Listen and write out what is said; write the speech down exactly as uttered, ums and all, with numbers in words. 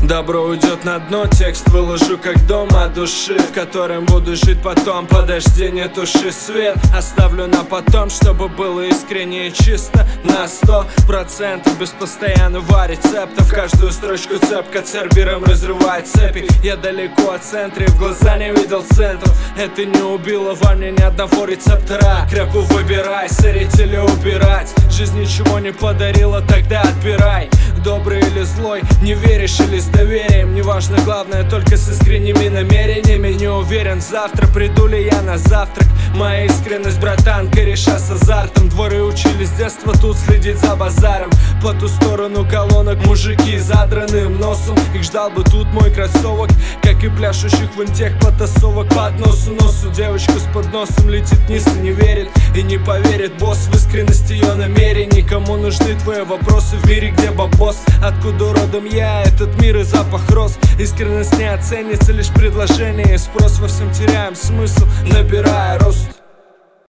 Добро уйдет на дно, текст выложу как дом от души, в котором буду жить потом. Подожди, не туши свет, оставлю на потом, чтобы было искренне и чисто. На сто процентов без постоянного рецепта, в каждую строчку цепка цербером разрывает цепи. Я далеко от центра и в глаза не видел центров. Это не убило во мне ни одного рецептора. Крепу выбирай, сорить или убирать. Жизнь ничего не подарила, тогда отбирай. Добрый или злой, не веришь или с доверием. Неважно, главное только с искренними намерениями. Не уверен завтра, приду ли я на завтрак. Моя искренность, братан, кореша с азартом. Дворы учили с детства тут следить за базаром. По ту сторону колонок мужики задранным носом. Их ждал бы тут мой кроссовок, как и пляшущих в интех потасовок. Под носу носу девочка с подносом летит вниз и не верит. И не поверит босс в искренность ее намерений. Кому нужны твои вопросы в мире, где бабос? Откуда родом я, этот мир и запах роз. Искренность не оценится, лишь предложение и спрос. Во всем теряем смысл, набирая рост.